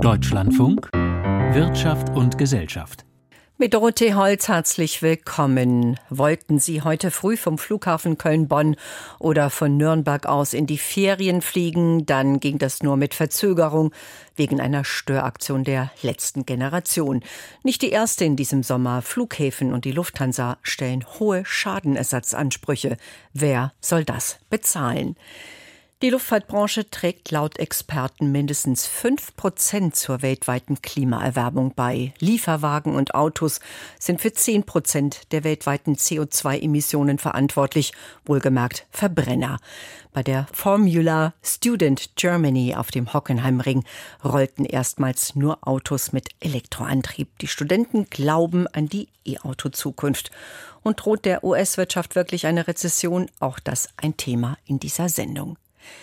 Deutschlandfunk Wirtschaft und Gesellschaft. Mit Dorothee Holz herzlich willkommen. Wollten Sie heute früh vom Flughafen Köln-Bonn oder von Nürnberg aus in die Ferien fliegen, dann ging das nur mit Verzögerung wegen einer Störaktion der letzten Generation. Nicht die erste in diesem Sommer. Flughäfen und die Lufthansa stellen hohe Schadenersatzansprüche. Wer soll das bezahlen? Die Luftfahrtbranche trägt laut Experten mindestens 5% zur weltweiten Klimaerwärmung bei. Lieferwagen und Autos sind für 10% der weltweiten CO2-Emissionen verantwortlich, wohlgemerkt Verbrenner. Bei der Formula Student Germany auf dem Hockenheimring rollten erstmals nur Autos mit Elektroantrieb. Die Studenten glauben an die E-Auto-Zukunft. Und droht der US-Wirtschaft wirklich eine Rezession? Auch das ein Thema in dieser Sendung.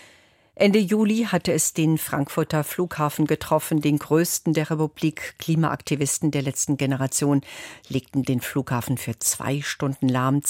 Ende Juli hatte es den Frankfurter Flughafen getroffen, den größten der Republik. Klimaaktivisten der letzten Generation legten den Flughafen für 2 Stunden lahm.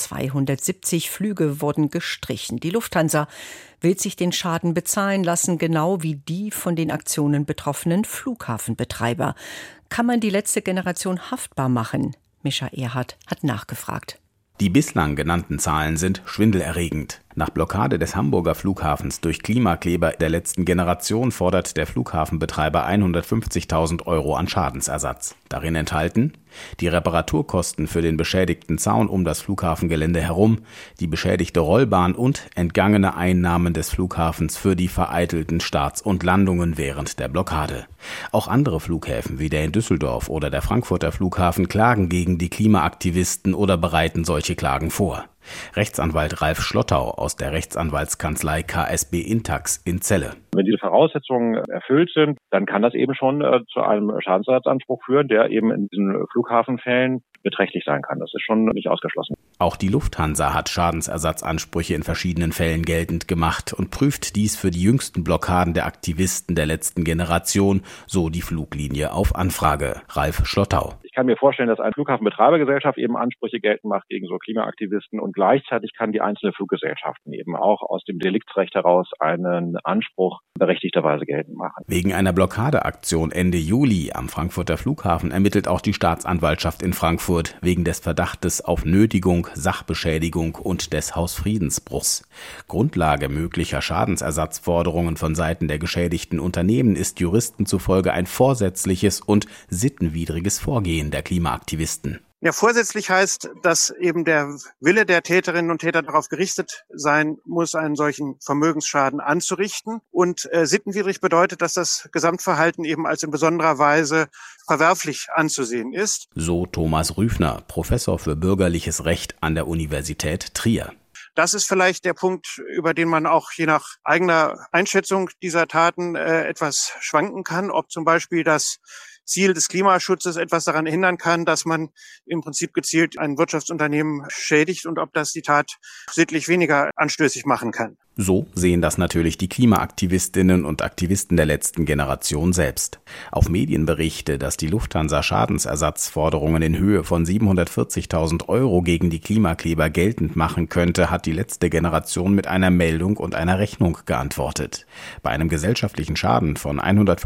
270 Flüge wurden gestrichen. Die Lufthansa will sich den Schaden bezahlen lassen, genau wie die von den Aktionen betroffenen Flughafenbetreiber. Kann man die letzte Generation haftbar machen? Mischa Erhardt hat nachgefragt. Die bislang genannten Zahlen sind schwindelerregend. Nach Blockade des Hamburger Flughafens durch Klimakleber der letzten Generation fordert der Flughafenbetreiber 150.000 € an Schadensersatz. Darin enthalten die Reparaturkosten für den beschädigten Zaun um das Flughafengelände herum, die beschädigte Rollbahn und entgangene Einnahmen des Flughafens für die vereitelten Starts und Landungen während der Blockade. Auch andere Flughäfen wie der in Düsseldorf oder der Frankfurter Flughafen klagen gegen die Klimaaktivisten oder bereiten solche Klagen vor. Rechtsanwalt Ralf Schlottau aus der Rechtsanwaltskanzlei KSB Intax in Celle. Wenn diese Voraussetzungen erfüllt sind, dann kann das eben schon zu einem Schadensersatzanspruch führen, der eben in diesen Flughafenfällen beträchtlich sein kann. Das ist schon nicht ausgeschlossen. Auch die Lufthansa hat Schadensersatzansprüche in verschiedenen Fällen geltend gemacht und prüft dies für die jüngsten Blockaden der Aktivisten der letzten Generation, so die Fluglinie auf Anfrage. Ralf Schlottau. Ich kann mir vorstellen, dass eine Flughafenbetreibergesellschaft eben Ansprüche geltend macht gegen so Klimaaktivisten und gleichzeitig kann die einzelne Fluggesellschaften eben auch aus dem Deliktsrecht heraus einen Anspruch berechtigterweise geltend machen. Wegen einer Blockadeaktion Ende Juli am Frankfurter Flughafen ermittelt auch die Staatsanwaltschaft in Frankfurt wegen des Verdachtes auf Nötigung, Sachbeschädigung und des Hausfriedensbruchs. Grundlage möglicher Schadensersatzforderungen von Seiten der geschädigten Unternehmen ist Juristen zufolge ein vorsätzliches und sittenwidriges Vorgehen der Klimaaktivisten. Ja, vorsätzlich heißt, dass eben der Wille der Täterinnen und Täter darauf gerichtet sein muss, einen solchen Vermögensschaden anzurichten. Und sittenwidrig bedeutet, dass das Gesamtverhalten eben als in besonderer Weise verwerflich anzusehen ist. So Thomas Rüfner, Professor für bürgerliches Recht an der Universität Trier. Das ist vielleicht der Punkt, über den man auch je nach eigener Einschätzung dieser Taten etwas schwanken kann, ob zum Beispiel das Ziel des Klimaschutzes etwas daran hindern kann, dass man im Prinzip gezielt ein Wirtschaftsunternehmen schädigt und ob das die Tat sittlich weniger anstößig machen kann. So sehen das natürlich die Klimaaktivistinnen und Aktivisten der letzten Generation selbst. Auf Medienberichte, dass die Lufthansa Schadensersatzforderungen in Höhe von 740.000 € gegen die Klimakleber geltend machen könnte, hat die letzte Generation mit einer Meldung und einer Rechnung geantwortet. Bei einem gesellschaftlichen Schaden von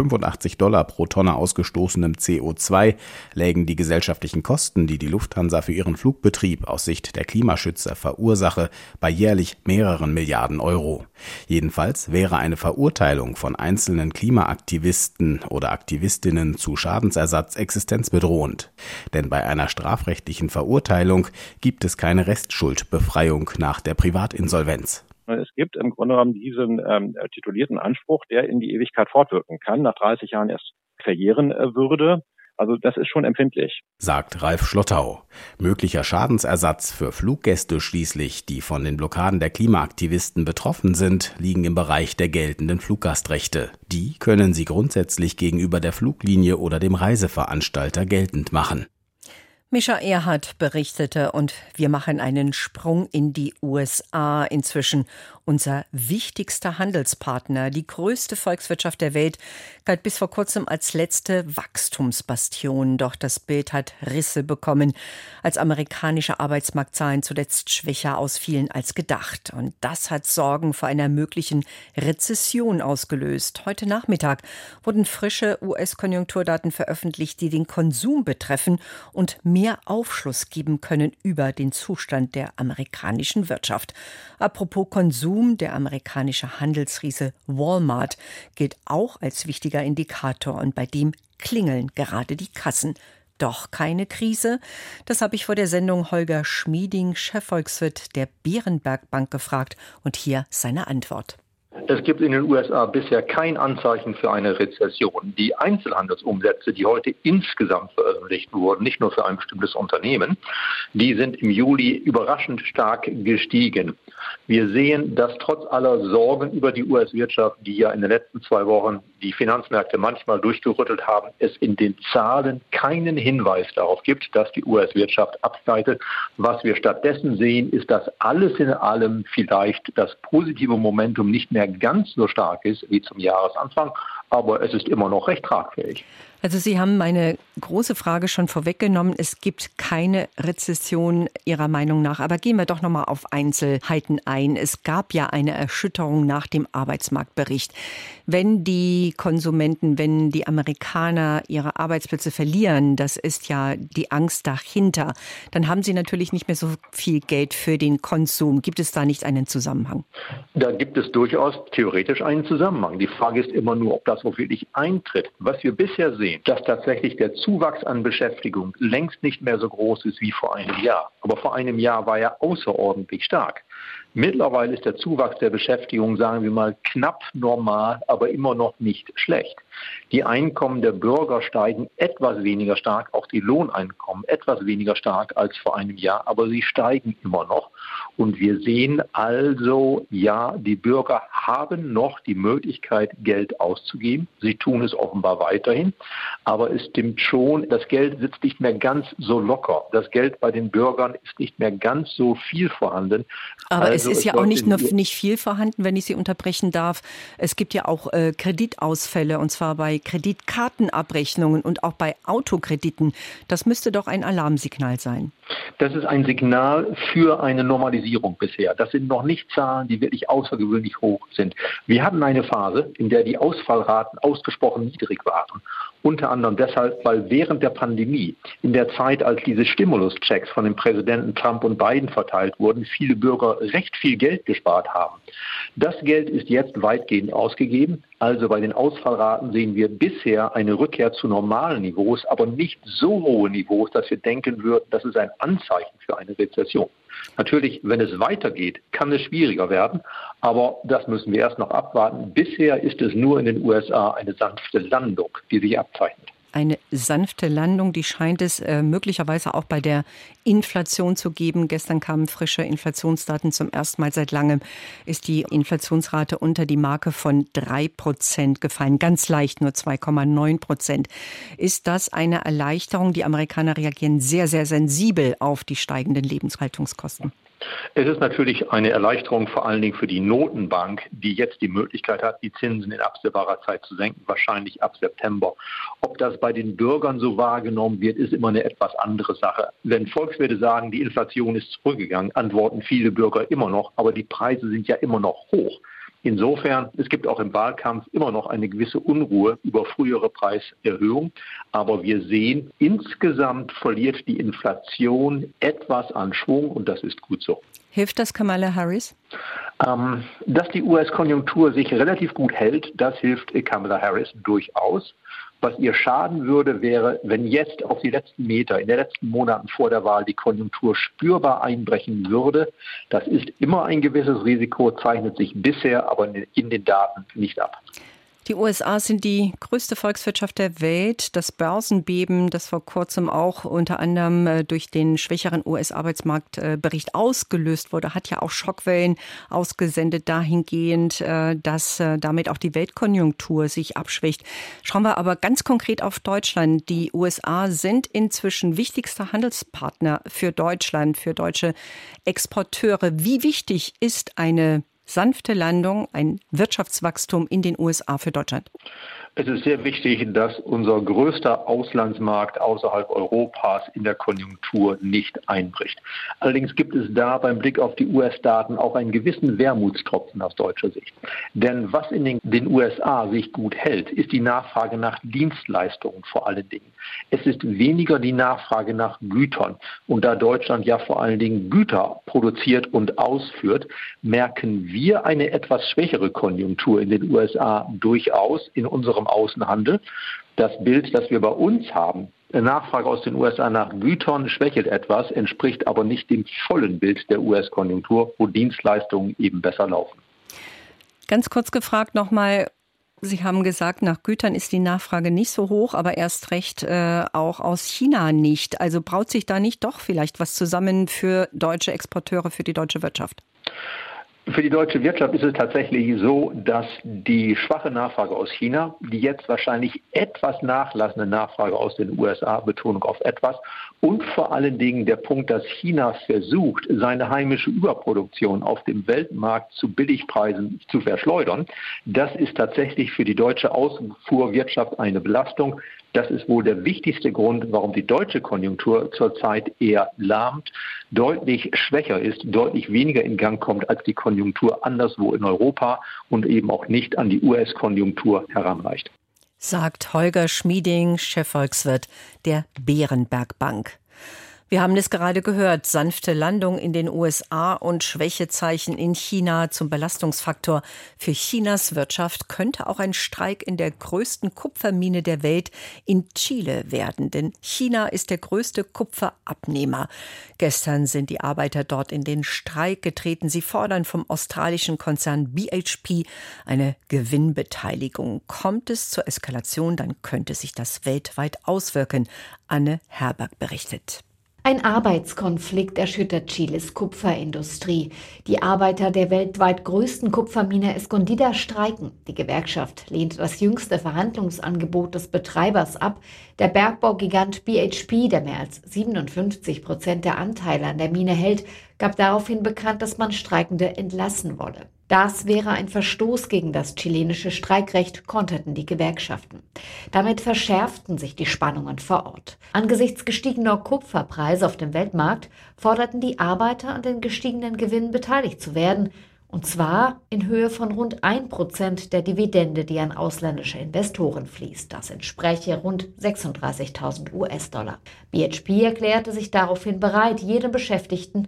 $185 pro Tonne ausgestoßenem CO2 lägen die gesellschaftlichen Kosten, die die Lufthansa für ihren Flugbetrieb aus Sicht der Klimaschützer verursache, bei jährlich mehreren Milliarden Euro. Jedenfalls wäre eine Verurteilung von einzelnen Klimaaktivisten oder Aktivistinnen zu Schadensersatz existenzbedrohend. Denn bei einer strafrechtlichen Verurteilung gibt es keine Restschuldbefreiung nach der Privatinsolvenz. Es gibt im Grunde genommen diesen titulierten Anspruch, der in die Ewigkeit fortwirken kann, nach 30 Jahren erst verjähren würde. Also das ist schon empfindlich, sagt Ralf Schlottau. Möglicher Schadensersatz für Fluggäste schließlich, die von den Blockaden der Klimaaktivisten betroffen sind, liegen im Bereich der geltenden Fluggastrechte. Die können sie grundsätzlich gegenüber der Fluglinie oder dem Reiseveranstalter geltend machen. Mischa Erhardt berichtete und wir machen einen Sprung in die USA. Inzwischen Unser wichtigster Handelspartner, die größte Volkswirtschaft der Welt, galt bis vor kurzem als letzte Wachstumsbastion. Doch das Bild hat Risse bekommen, als amerikanische Arbeitsmarktzahlen zuletzt schwächer ausfielen als gedacht. Und das hat Sorgen vor einer möglichen Rezession ausgelöst. Heute Nachmittag wurden frische US-Konjunkturdaten veröffentlicht, die den Konsum betreffen und mehr Aufschluss geben können über den Zustand der amerikanischen Wirtschaft. Apropos Konsum, der amerikanische Handelsriese Walmart gilt auch als wichtiger Indikator und bei dem klingeln gerade die Kassen. Doch keine Krise? Das habe ich vor der Sendung Holger Schmieding, Chefvolkswirt der Berenberg Bank, gefragt und hier seine Antwort. Es gibt in den USA bisher kein Anzeichen für eine Rezession. Die Einzelhandelsumsätze, die heute insgesamt veröffentlicht wurden, nicht nur für ein bestimmtes Unternehmen, die sind im Juli überraschend stark gestiegen. Wir sehen, dass trotz aller Sorgen über die US-Wirtschaft, die ja in den letzten 2 Wochen die Finanzmärkte manchmal durchgerüttelt haben, es in den Zahlen keinen Hinweis darauf gibt, dass die US-Wirtschaft abgleitet. Was wir stattdessen sehen, ist, dass alles in allem vielleicht das positive Momentum nicht mehr ganz so stark ist wie zum Jahresanfang, aber es ist immer noch recht tragfähig. Also Sie haben meine große Frage schon vorweggenommen. Es gibt keine Rezession Ihrer Meinung nach. Aber gehen wir doch noch mal auf Einzelheiten ein. Es gab ja eine Erschütterung nach dem Arbeitsmarktbericht. Wenn die Konsumenten, wenn die Amerikaner ihre Arbeitsplätze verlieren, das ist ja die Angst dahinter, dann haben sie natürlich nicht mehr so viel Geld für den Konsum. Gibt es da nicht einen Zusammenhang? Da gibt es durchaus theoretisch einen Zusammenhang. Die Frage ist immer nur, ob das auch wirklich eintritt. Was wir bisher sehen, dass tatsächlich der Zuwachs an Beschäftigung längst nicht mehr so groß ist wie vor einem Jahr. Aber vor einem Jahr war er außerordentlich stark. Mittlerweile ist der Zuwachs der Beschäftigung, sagen wir mal, knapp normal, aber immer noch nicht schlecht. Die Einkommen der Bürger steigen etwas weniger stark, auch die Lohneinkommen etwas weniger stark als vor einem Jahr, aber sie steigen immer noch. Und wir sehen also, ja, die Bürger haben noch die Möglichkeit, Geld auszugeben. Sie tun es offenbar weiterhin. Aber es stimmt schon, das Geld sitzt nicht mehr ganz so locker. Das Geld bei den Bürgern ist nicht mehr ganz so viel vorhanden. Aber also es ist ja auch nicht viel vorhanden, wenn ich Sie unterbrechen darf. Es gibt ja auch Kreditausfälle, und zwar bei Kreditkartenabrechnungen und auch bei Autokrediten. Das müsste doch ein Alarmsignal sein. Das ist ein Signal für eine Normalisierung bisher. Das sind noch nicht Zahlen, die wirklich außergewöhnlich hoch sind. Wir hatten eine Phase, in der die Ausfallraten ausgesprochen niedrig waren. Unter anderem deshalb, weil während der Pandemie, in der Zeit, als diese Stimuluschecks von den Präsidenten Trump und Biden verteilt wurden, viele Bürger recht viel Geld gespart haben. Das Geld ist jetzt weitgehend ausgegeben. Also bei den Ausfallraten sehen wir bisher eine Rückkehr zu normalen Niveaus, aber nicht so hohe Niveaus, dass wir denken würden, das ist ein Anzeichen für eine Rezession. Natürlich, wenn es weitergeht, kann es schwieriger werden, aber das müssen wir erst noch abwarten. Bisher ist es nur in den USA eine sanfte Landung, die sich abzeichnet. Eine sanfte Landung, die scheint es möglicherweise auch bei der Inflation zu geben. Gestern kamen frische Inflationsdaten. Zum ersten Mal seit langem ist die Inflationsrate unter die Marke von 3% gefallen. Ganz leicht, nur 2,9%. Ist das eine Erleichterung? Die Amerikaner reagieren sehr, sehr sensibel auf die steigenden Lebenshaltungskosten. Es ist natürlich eine Erleichterung vor allen Dingen für die Notenbank, die jetzt die Möglichkeit hat, die Zinsen in absehbarer Zeit zu senken, wahrscheinlich ab September. Ob das bei den Bürgern so wahrgenommen wird, ist immer eine etwas andere Sache. Wenn Volkswirte sagen, die Inflation ist zurückgegangen, antworten viele Bürger immer noch, aber die Preise sind ja immer noch hoch. Insofern, es gibt auch im Wahlkampf immer noch eine gewisse Unruhe über frühere Preiserhöhungen. Aber wir sehen, insgesamt verliert die Inflation etwas an Schwung und das ist gut so. Hilft das Kamala Harris? Dass die US-Konjunktur sich relativ gut hält, das hilft Kamala Harris durchaus. Was ihr schaden würde, wäre, wenn jetzt auf die letzten Meter, in den letzten Monaten vor der Wahl, die Konjunktur spürbar einbrechen würde. Das ist immer ein gewisses Risiko, zeichnet sich bisher aber in den Daten nicht ab. Die USA sind die größte Volkswirtschaft der Welt. Das Börsenbeben, das vor kurzem auch unter anderem durch den schwächeren US-Arbeitsmarktbericht ausgelöst wurde, hat ja auch Schockwellen ausgesendet dahingehend, dass damit auch die Weltkonjunktur sich abschwächt. Schauen wir aber ganz konkret auf Deutschland. Die USA sind inzwischen wichtigster Handelspartner für Deutschland, für deutsche Exporteure. Wie wichtig ist eine sanfte Landung, ein Wirtschaftswachstum in den USA für Deutschland? Es ist sehr wichtig, dass unser größter Auslandsmarkt außerhalb Europas in der Konjunktur nicht einbricht. Allerdings gibt es da beim Blick auf die US-Daten auch einen gewissen Wermutstropfen aus deutscher Sicht. Denn was in den USA sich gut hält, ist die Nachfrage nach Dienstleistungen vor allen Dingen. Es ist weniger die Nachfrage nach Gütern. Und da Deutschland ja vor allen Dingen Güter produziert und ausführt, merken wir eine etwas schwächere Konjunktur in den USA durchaus in unserem Außenhandel. Das Bild, das wir bei uns haben, Nachfrage aus den USA nach Gütern schwächelt etwas, entspricht aber nicht dem vollen Bild der US-Konjunktur, wo Dienstleistungen eben besser laufen. Ganz kurz gefragt nochmal, Sie haben gesagt, nach Gütern ist die Nachfrage nicht so hoch, aber erst recht auch aus China nicht. Also braut sich da nicht doch vielleicht was zusammen für deutsche Exporteure, für die deutsche Wirtschaft? Für die deutsche Wirtschaft ist es tatsächlich so, dass die schwache Nachfrage aus China, die jetzt wahrscheinlich etwas nachlassende Nachfrage aus den USA, Betonung auf etwas, und vor allen Dingen der Punkt, dass China versucht, seine heimische Überproduktion auf dem Weltmarkt zu Billigpreisen zu verschleudern, das ist tatsächlich für die deutsche Ausfuhrwirtschaft eine Belastung. Das ist wohl der wichtigste Grund, warum die deutsche Konjunktur zurzeit eher lahmt, deutlich schwächer ist, deutlich weniger in Gang kommt als die Konjunktur anderswo in Europa und eben auch nicht an die US-Konjunktur heranreicht. Sagt Holger Schmieding, Chefvolkswirt der Bärenberg Bank. Wir haben es gerade gehört, sanfte Landung in den USA und Schwächezeichen in China zum Belastungsfaktor für Chinas Wirtschaft könnte auch ein Streik in der größten Kupfermine der Welt in Chile werden. Denn China ist der größte Kupferabnehmer. Gestern sind die Arbeiter dort in den Streik getreten. Sie fordern vom australischen Konzern BHP eine Gewinnbeteiligung. Kommt es zur Eskalation, dann könnte sich das weltweit auswirken. Anne Herberg berichtet. Ein Arbeitskonflikt erschüttert Chiles Kupferindustrie. Die Arbeiter der weltweit größten Kupfermine Escondida streiken. Die Gewerkschaft lehnt das jüngste Verhandlungsangebot des Betreibers ab. Der Bergbaugigant BHP, der mehr als 57% der Anteile an der Mine hält, gab daraufhin bekannt, dass man Streikende entlassen wolle. Das wäre ein Verstoß gegen das chilenische Streikrecht, konterten die Gewerkschaften. Damit verschärften sich die Spannungen vor Ort. Angesichts gestiegener Kupferpreise auf dem Weltmarkt forderten die Arbeiter, an den gestiegenen Gewinnen beteiligt zu werden. Und zwar in Höhe von rund 1% der Dividende, die an ausländische Investoren fließt. Das entspräche rund 36.000 US-Dollar. BHP erklärte sich daraufhin bereit, jedem Beschäftigten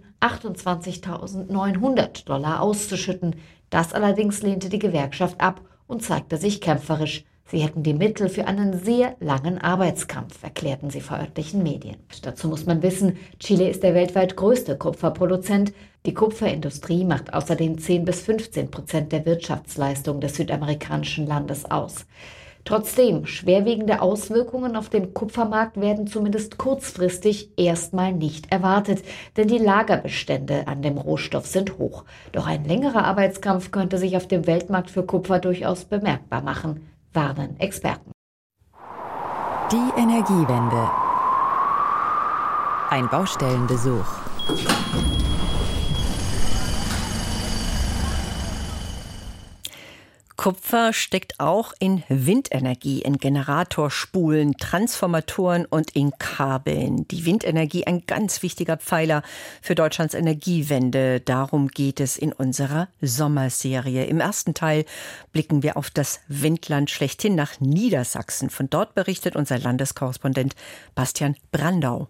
28.900 Dollar auszuschütten. Das allerdings lehnte die Gewerkschaft ab und zeigte sich kämpferisch. Sie hätten die Mittel für einen sehr langen Arbeitskampf, erklärten sie vor örtlichen Medien. Dazu muss man wissen, Chile ist der weltweit größte Kupferproduzent. Die Kupferindustrie macht außerdem 10-15% der Wirtschaftsleistung des südamerikanischen Landes aus. Trotzdem, schwerwiegende Auswirkungen auf den Kupfermarkt werden zumindest kurzfristig erstmal nicht erwartet, denn die Lagerbestände an dem Rohstoff sind hoch. Doch ein längerer Arbeitskampf könnte sich auf dem Weltmarkt für Kupfer durchaus bemerkbar machen, warnen Experten. Die Energiewende. Ein Baustellenbesuch. Kupfer steckt auch in Windenergie, in Generatorspulen, Transformatoren und in Kabeln. Die Windenergie ein ganz wichtiger Pfeiler für Deutschlands Energiewende. Darum geht es in unserer Sommerserie. Im ersten Teil blicken wir auf das Windland schlechthin nach Niedersachsen. Von dort berichtet unser Landeskorrespondent Bastian Brandau.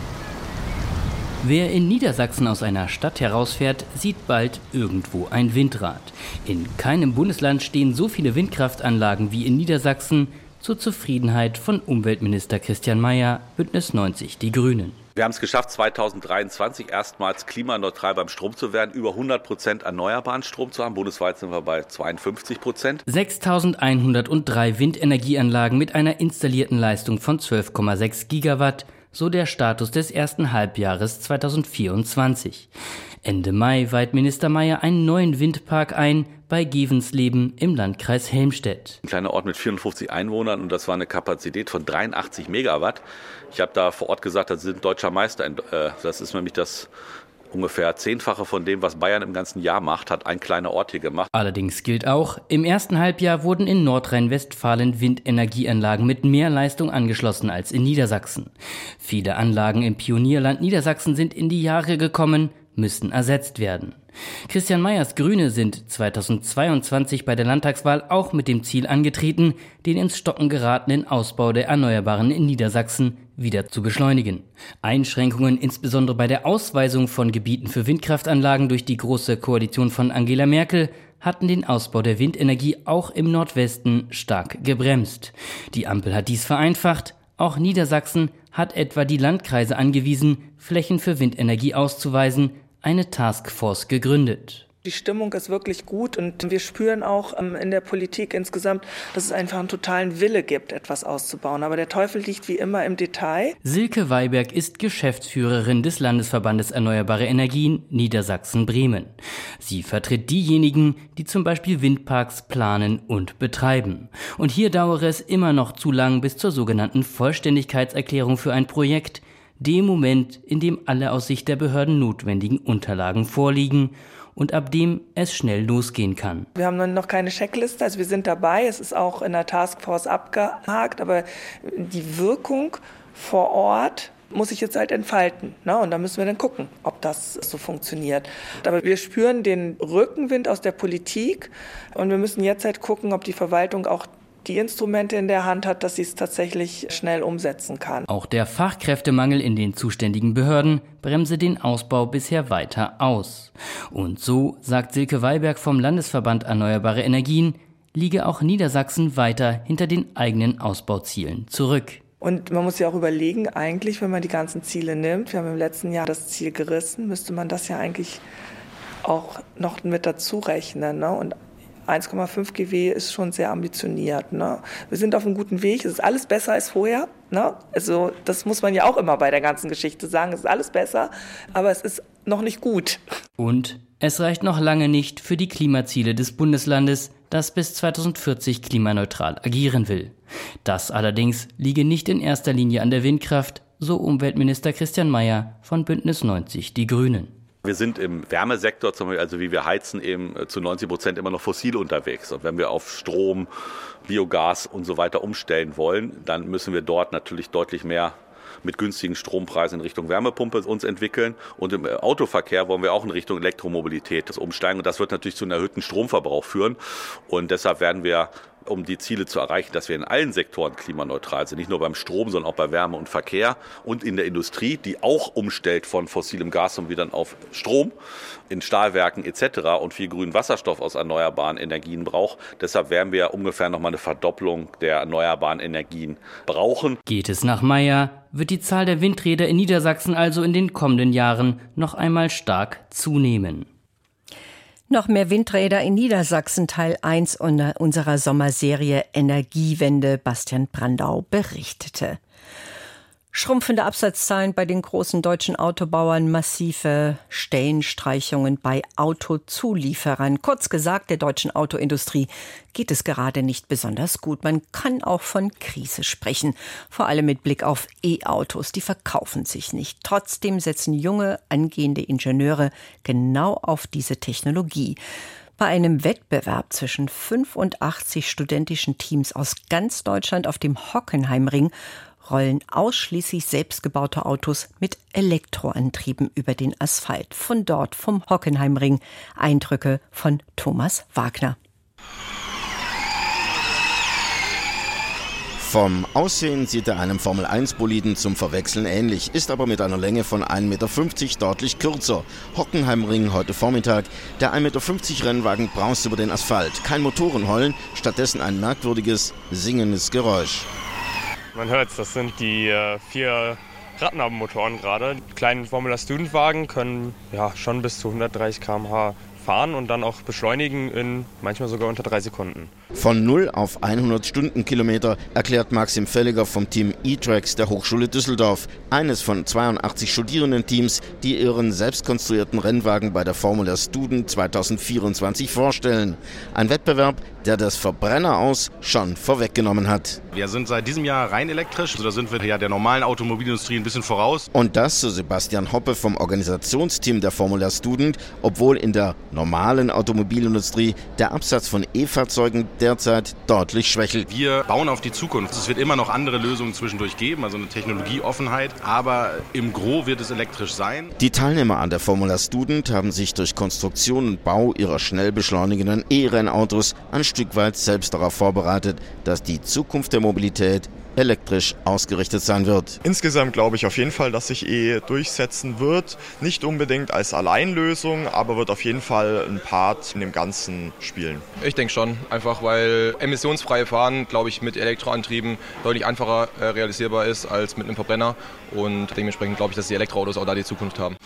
Wer in Niedersachsen aus einer Stadt herausfährt, sieht bald irgendwo ein Windrad. In keinem Bundesland stehen so viele Windkraftanlagen wie in Niedersachsen, zur Zufriedenheit von Umweltminister Christian Mayer, Bündnis 90 Die Grünen. Wir haben es geschafft, 2023 erstmals klimaneutral beim Strom zu werden, über 100% erneuerbaren Strom zu haben. Bundesweit sind wir bei 52%. 6.103 Windenergieanlagen mit einer installierten Leistung von 12,6 Gigawatt, so der Status des ersten Halbjahres 2024. Ende Mai weiht Minister Mayer einen neuen Windpark ein bei Gevensleben im Landkreis Helmstedt. Ein kleiner Ort mit 450 Einwohnern und das war eine Kapazität von 83 Megawatt. Ich habe da vor Ort gesagt, das sind deutscher Meister. Das ist nämlich das Ungefähr 10-fache von dem, was Bayern im ganzen Jahr macht, hat ein kleiner Ort hier gemacht. Allerdings gilt auch, im ersten Halbjahr wurden in Nordrhein-Westfalen Windenergieanlagen mit mehr Leistung angeschlossen als in Niedersachsen. Viele Anlagen im Pionierland Niedersachsen sind in die Jahre gekommen, müssen ersetzt werden. Christian Meyers Grüne sind 2022 bei der Landtagswahl auch mit dem Ziel angetreten, den ins Stocken geratenen Ausbau der Erneuerbaren in Niedersachsen wieder zu beschleunigen. Einschränkungen insbesondere bei der Ausweisung von Gebieten für Windkraftanlagen durch die Große Koalition von Angela Merkel hatten den Ausbau der Windenergie auch im Nordwesten stark gebremst. Die Ampel hat dies vereinfacht. Auch Niedersachsen hat etwa die Landkreise angewiesen, Flächen für Windenergie auszuweisen, eine Taskforce gegründet. Die Stimmung ist wirklich gut und wir spüren auch in der Politik insgesamt, dass es einfach einen totalen Wille gibt, etwas auszubauen. Aber der Teufel liegt wie immer im Detail. Silke Weiberg ist Geschäftsführerin des Landesverbandes Erneuerbare Energien Niedersachsen-Bremen. Sie vertritt diejenigen, die zum Beispiel Windparks planen und betreiben. Und hier dauere es immer noch zu lang bis zur sogenannten Vollständigkeitserklärung für ein Projekt, dem Moment, in dem alle aus Sicht der Behörden notwendigen Unterlagen vorliegen und ab dem es schnell losgehen kann. Wir haben noch keine Checkliste, also wir sind dabei, es ist auch in der Taskforce abgehakt, aber die Wirkung vor Ort muss sich jetzt halt entfalten, ne? Und da müssen wir dann gucken, ob das so funktioniert. Aber wir spüren den Rückenwind aus der Politik und wir müssen jetzt halt gucken, ob die Verwaltung auch die Instrumente in der Hand hat, dass sie es tatsächlich schnell umsetzen kann. Auch der Fachkräftemangel in den zuständigen Behörden bremse den Ausbau bisher weiter aus. Und so, sagt Silke Weiberg vom Landesverband Erneuerbare Energien, liege auch Niedersachsen weiter hinter den eigenen Ausbauzielen zurück. Und man muss ja auch überlegen, eigentlich, wenn man die ganzen Ziele nimmt, wir haben im letzten Jahr das Ziel gerissen, müsste man das ja eigentlich auch noch mit dazu rechnen, ne? Und 1,5 GW ist schon sehr ambitioniert, ne? Wir sind auf einem guten Weg, es ist alles besser als vorher, ne? Also das muss man ja auch immer bei der ganzen Geschichte sagen, es ist alles besser, aber es ist noch nicht gut. Und es reicht noch lange nicht für die Klimaziele des Bundeslandes, das bis 2040 klimaneutral agieren will. Das allerdings liege nicht in erster Linie an der Windkraft, so Umweltminister Christian Mayer von Bündnis 90 Die Grünen. Wir sind im Wärmesektor, zum Beispiel, also wie wir heizen, eben zu 90% immer noch fossil unterwegs. Und wenn wir auf Strom, Biogas und so weiter umstellen wollen, dann müssen wir dort natürlich deutlich mehr mit günstigen Strompreisen in Richtung Wärmepumpe uns entwickeln. Und im Autoverkehr wollen wir auch in Richtung Elektromobilität umsteigen. Und das wird natürlich zu einem erhöhten Stromverbrauch führen. Und deshalb werden wir, um die Ziele zu erreichen, dass wir in allen Sektoren klimaneutral sind, nicht nur beim Strom, sondern auch bei Wärme und Verkehr und in der Industrie, die auch umstellt von fossilem Gas und wieder auf Strom, in Stahlwerken etc. und viel grünen Wasserstoff aus erneuerbaren Energien braucht. Deshalb werden wir ungefähr nochmal eine Verdopplung der erneuerbaren Energien brauchen. Geht es nach Mayer, wird die Zahl der Windräder in Niedersachsen also in den kommenden Jahren noch einmal stark zunehmen. Noch mehr Windräder in Niedersachsen, Teil 1 unserer Sommerserie Energiewende. Bastian Brandau berichtete. Schrumpfende Absatzzahlen bei den großen deutschen Autobauern, massive Stellenstreichungen bei Autozulieferern. Kurz gesagt, der deutschen Autoindustrie geht es gerade nicht besonders gut. Man kann auch von Krise sprechen, vor allem mit Blick auf E-Autos. Die verkaufen sich nicht. Trotzdem setzen junge, angehende Ingenieure genau auf diese Technologie. Bei einem Wettbewerb zwischen 85 studentischen Teams aus ganz Deutschland auf dem Hockenheimring rollen ausschließlich selbstgebaute Autos mit Elektroantrieben über den Asphalt. Von dort, vom Hockenheimring, Eindrücke von Thomas Wagner. Vom Aussehen sieht er einem Formel-1-Boliden zum Verwechseln ähnlich, ist aber mit einer Länge von 1,50 Meter deutlich kürzer. Hockenheimring heute Vormittag. Der 1,50 Meter Rennwagen braust über den Asphalt. Kein Motorenheulen, stattdessen ein merkwürdiges, singendes Geräusch. Man hört es, das sind die 4 Radnabenmotoren gerade. Die kleinen Formula-Student-Wagen können schon bis zu 130 km/h fahren und dann auch beschleunigen in manchmal sogar unter 3 Sekunden. Von 0 auf 100 Stundenkilometer, erklärt Maxim Felliger vom Team E-Trax der Hochschule Düsseldorf. Eines von 82 Studierendenteams, die ihren selbstkonstruierten Rennwagen bei der Formula Student 2024 vorstellen. Ein Wettbewerb, der das Verbrenner aus schon vorweggenommen hat. Wir sind seit diesem Jahr rein elektrisch, also da sind wir ja der normalen Automobilindustrie ein bisschen voraus. Und das, so Sebastian Hoppe vom Organisationsteam der Formula Student, obwohl in der normalen Automobilindustrie der Absatz von E-Fahrzeugen derzeit deutlich schwächelt. Wir bauen auf die Zukunft. Es wird immer noch andere Lösungen zwischendurch geben, also eine Technologieoffenheit, aber im Gros wird es elektrisch sein. Die Teilnehmer an der Formula Student haben sich durch Konstruktion und Bau ihrer schnell beschleunigenden E-Rennautos ein Stück weit selbst darauf vorbereitet, dass die Zukunft der Mobilität elektrisch ausgerichtet sein wird. Insgesamt glaube ich auf jeden Fall, dass sich durchsetzen wird. Nicht unbedingt als Alleinlösung, aber wird auf jeden Fall ein Part in dem Ganzen spielen. Ich denke schon, einfach weil emissionsfreie Fahren, glaube ich, mit Elektroantrieben deutlich einfacher realisierbar ist als mit einem Verbrenner. Und dementsprechend glaube ich, dass die Elektroautos auch da die Zukunft haben.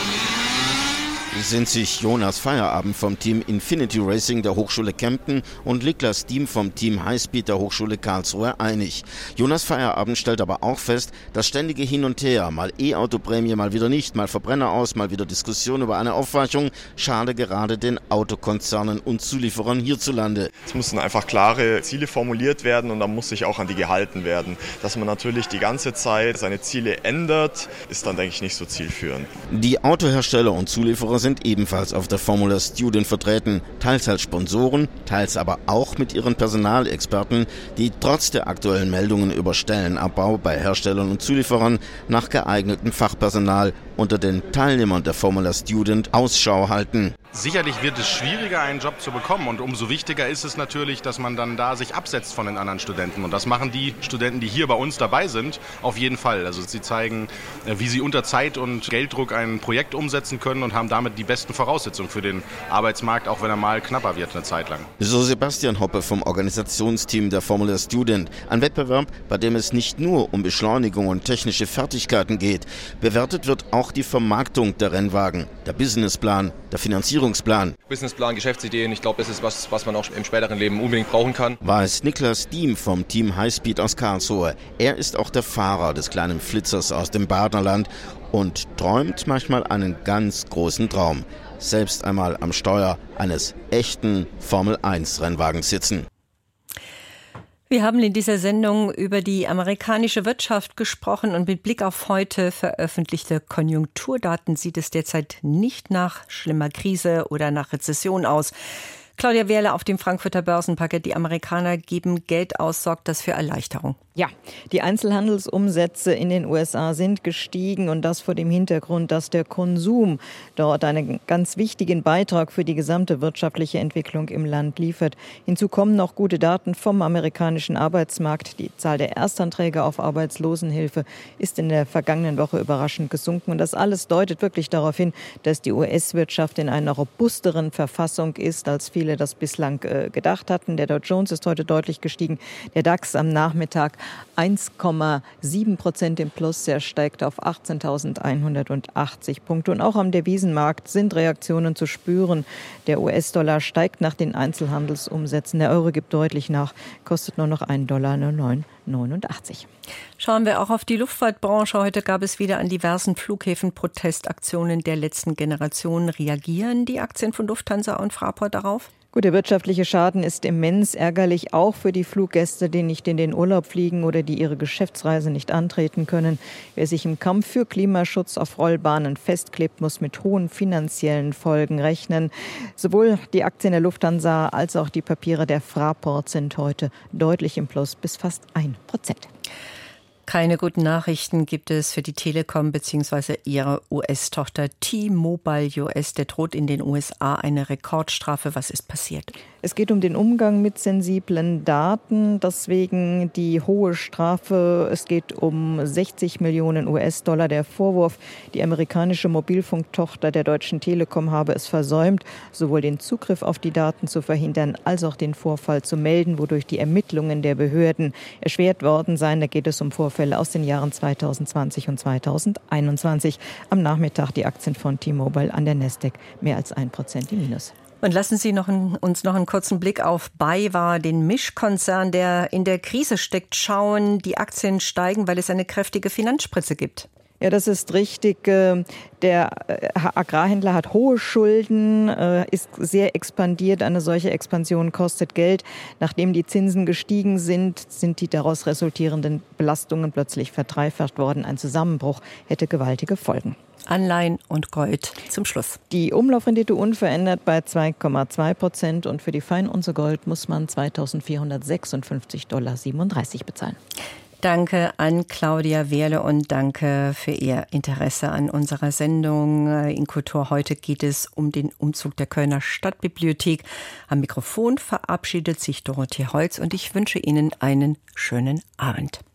Sind sich Jonas Feierabend vom Team Infinity Racing der Hochschule Kempten und Niklas Diem vom Team Highspeed der Hochschule Karlsruhe einig. Jonas Feierabend stellt aber auch fest, das ständige Hin und Her, mal E-Auto-Prämie, mal wieder nicht, mal Verbrenner aus, mal wieder Diskussion über eine Aufweichung, schade gerade den Autokonzernen und Zulieferern hierzulande. Es müssen einfach klare Ziele formuliert werden und dann muss sich auch an die gehalten werden. Dass man natürlich die ganze Zeit seine Ziele ändert, ist dann, denke ich, nicht so zielführend. Die Autohersteller und Zulieferer sind ebenfalls auf der Formula Student vertreten, teils als Sponsoren, teils aber auch mit ihren Personalexperten, die trotz der aktuellen Meldungen über Stellenabbau bei Herstellern und Zulieferern nach geeignetem Fachpersonal unter den Teilnehmern der Formula Student Ausschau halten. Sicherlich wird es schwieriger, einen Job zu bekommen und umso wichtiger ist es natürlich, dass man dann da sich absetzt von den anderen Studenten und das machen die Studenten, die hier bei uns dabei sind, auf jeden Fall. Also sie zeigen, wie sie unter Zeit- und Gelddruck ein Projekt umsetzen können und haben damit die besten Voraussetzungen für den Arbeitsmarkt, auch wenn er mal knapper wird eine Zeit lang. So Sebastian Hoppe vom Organisationsteam der Formula Student. Ein Wettbewerb, bei dem es nicht nur um Beschleunigung und technische Fertigkeiten geht. Bewertet wird auch die Vermarktung der Rennwagen, der Businessplan, der Finanzierungsplan. Businessplan, Geschäftsideen, ich glaube, das ist was man auch im späteren Leben unbedingt brauchen kann. Weiß Niklas Diem vom Team Highspeed aus Karlsruhe. Er ist auch der Fahrer des kleinen Flitzers aus dem Badenerland und träumt manchmal einen ganz großen Traum. Selbst einmal am Steuer eines echten Formel-1-Rennwagens sitzen. Wir haben in dieser Sendung über die amerikanische Wirtschaft gesprochen und mit Blick auf heute veröffentlichte Konjunkturdaten sieht es derzeit nicht nach schlimmer Krise oder nach Rezession aus. Claudia Wehrle auf dem Frankfurter Börsenparkett. Die Amerikaner geben Geld aus, sorgt das für Erleichterung? Ja, die Einzelhandelsumsätze in den USA sind gestiegen und das vor dem Hintergrund, dass der Konsum dort einen ganz wichtigen Beitrag für die gesamte wirtschaftliche Entwicklung im Land liefert. Hinzu kommen noch gute Daten vom amerikanischen Arbeitsmarkt. Die Zahl der Erstanträge auf Arbeitslosenhilfe ist in der vergangenen Woche überraschend gesunken und das alles deutet wirklich darauf hin, dass die US-Wirtschaft in einer robusteren Verfassung ist, als viele das bislang gedacht hatten. Der Dow Jones ist heute deutlich gestiegen, der DAX am Nachmittag 1,7% im Plus. Er steigt auf 18.180 Punkte. Und auch am Devisenmarkt sind Reaktionen zu spüren. Der US-Dollar steigt nach den Einzelhandelsumsätzen. Der Euro gibt deutlich nach, kostet nur noch $1,0989. Schauen wir auch auf die Luftfahrtbranche. Heute gab es wieder an diversen Flughäfen Protestaktionen der letzten Generation. Reagieren die Aktien von Lufthansa und Fraport darauf? Gut, der wirtschaftliche Schaden ist immens, ärgerlich auch für die Fluggäste, die nicht in den Urlaub fliegen oder die ihre Geschäftsreise nicht antreten können. Wer sich im Kampf für Klimaschutz auf Rollbahnen festklebt, muss mit hohen finanziellen Folgen rechnen. Sowohl die Aktien der Lufthansa als auch die Papiere der Fraport sind heute deutlich im Plus bis fast 1%. Keine guten Nachrichten gibt es für die Telekom bzw. ihre US-Tochter T-Mobile US. Der droht in den USA eine Rekordstrafe. Was ist passiert? Es geht um den Umgang mit sensiblen Daten, deswegen die hohe Strafe. Es geht um 60 Millionen US-Dollar. Der Vorwurf, die amerikanische Mobilfunktochter der Deutschen Telekom habe es versäumt, sowohl den Zugriff auf die Daten zu verhindern, als auch den Vorfall zu melden, wodurch die Ermittlungen der Behörden erschwert worden seien. Da geht es um Vorfälle aus den Jahren 2020 und 2021. Am Nachmittag die Aktien von T-Mobile an der Nasdaq mehr als 1% im Minus. Und lassen Sie uns noch einen kurzen Blick auf BayWa, den Mischkonzern, der in der Krise steckt, schauen. Die Aktien steigen, weil es eine kräftige Finanzspritze gibt. Ja, das ist richtig. Der Agrarhändler hat hohe Schulden, ist sehr expandiert. Eine solche Expansion kostet Geld. Nachdem die Zinsen gestiegen sind, sind die daraus resultierenden Belastungen plötzlich verdreifacht worden. Ein Zusammenbruch hätte gewaltige Folgen. Anleihen und Gold zum Schluss. Die Umlaufrendite unverändert bei 2,2% und für die Feinunze Gold muss man $2.456,37 bezahlen. Danke an Claudia Wehrle und danke für Ihr Interesse an unserer Sendung. In Kultur heute geht es um den Umzug der Kölner Stadtbibliothek. Am Mikrofon verabschiedet sich Dorothee Holz und ich wünsche Ihnen einen schönen Abend.